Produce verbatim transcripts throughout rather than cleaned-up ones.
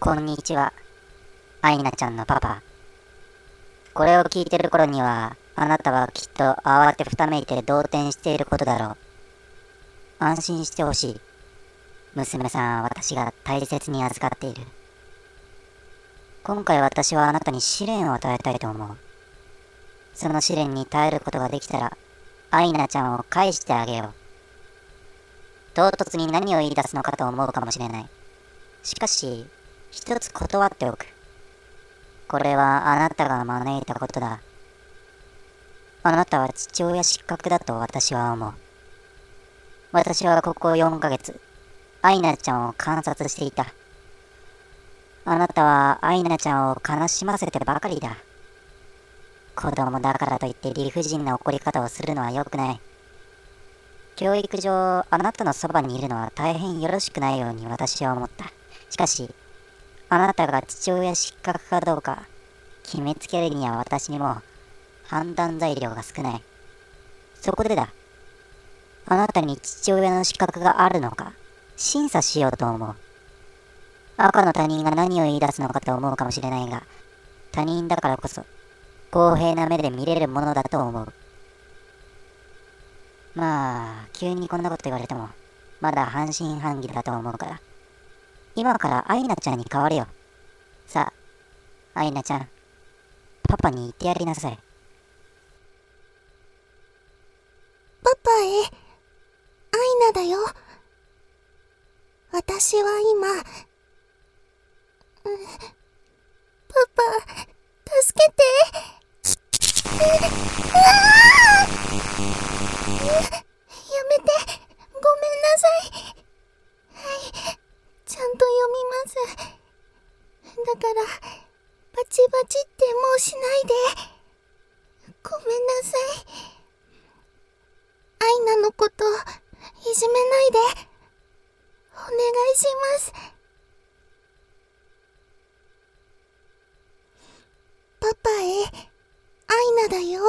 こんにちは、アイナちゃんのパパ。これを聞いてる頃には、あなたはきっと慌てふためいて動転していることだろう。安心してほしい。娘さんは私が大切に預かっている。今回私はあなたに試練を与えたいと思う。その試練に耐えることができたら、アイナちゃんを返してあげよう。唐突に何を言い出すのかと思うかもしれない。しかし、一つ断っておく。これはあなたが招いたことだ。あなたは父親失格だと私は思う。私はここよんかげつ、アイナちゃんを観察していた。あなたはアイナちゃんを悲しませてばかりだ。子供だからといって理不尽な怒り方をするのは良くない。教育上、あなたのそばにいるのは大変よろしくないように私は思った。しかし、あなたが父親失格かどうか決めつけるには私にも判断材料が少ない。そこでだ。あなたに父親の資格があるのか審査しようと思う。赤の他人が何を言い出すのかと思うかもしれないが、他人だからこそ公平な目で見れるものだと思う。まあ、急にこんなこと言われてもまだ半信半疑だと思うから、今からアイナちゃんに代わるよ。さあ、アイナちゃん、パパに言ってやりなさい。 パパへ、アイナだよ。私は今、うん、パパ、助けて。うわあ、やめて、ごめんなさい。はい、ちゃんと読みます。だから、バチバチってもうしないで。ごめんなさい。アイナのこといじめないで。お願いします。パパへ、アイナだよ。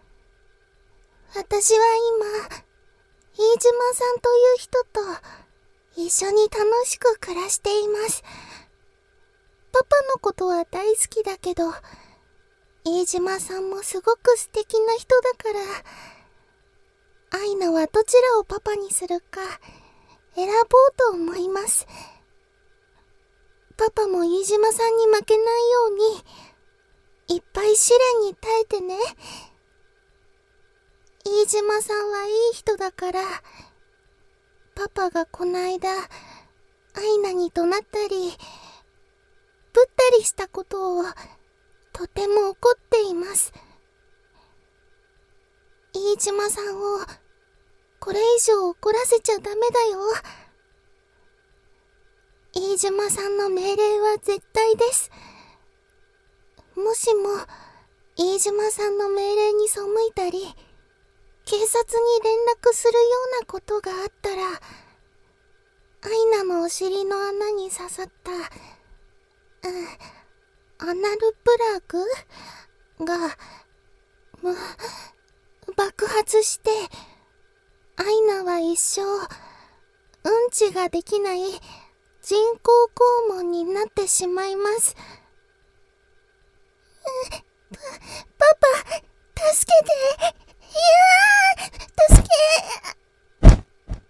私は今、飯島さんという人と一緒に楽しく暮らしています。パパのことは大好きだけど、飯島さんもすごく素敵な人だから、アイナはどちらをパパにするか選ぼうと思います。パパも飯島さんに負けないようにいっぱい試練に耐えてね。飯島さんはいい人だから、パパがこないだアイナに怒鳴ったりぶったりしたことをとても怒っています。飯島さんをこれ以上怒らせちゃダメだよ。飯島さんの命令は絶対です。もしも飯島さんの命令に背いたり、警察に連絡するようなことがあったら、アイナのお尻の穴に刺さった、うん、アナルプラグが、む、爆発して、アイナは一生、うんちができない人工肛門になってしまいます。パ、パパ、助けて。いやー、助け。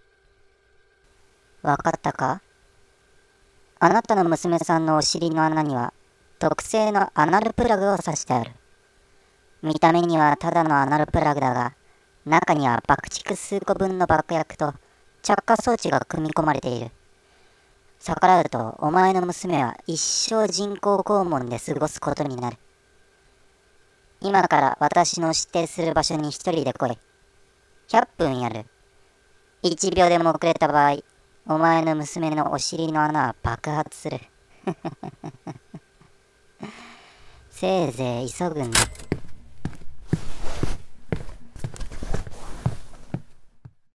わかったか？あなたの娘さんのお尻の穴には特製のアナルプラグを刺してある。見た目にはただのアナルプラグだが、中には爆竹数個分の爆薬と着火装置が組み込まれている。逆らうとお前の娘は一生人工肛門で過ごすことになる。今から私の指定する場所に一人で来い。ひゃっぷんやる。いちびょうでも遅れた場合、お前の娘のお尻の穴は爆発する。せいぜい急ぐんだ。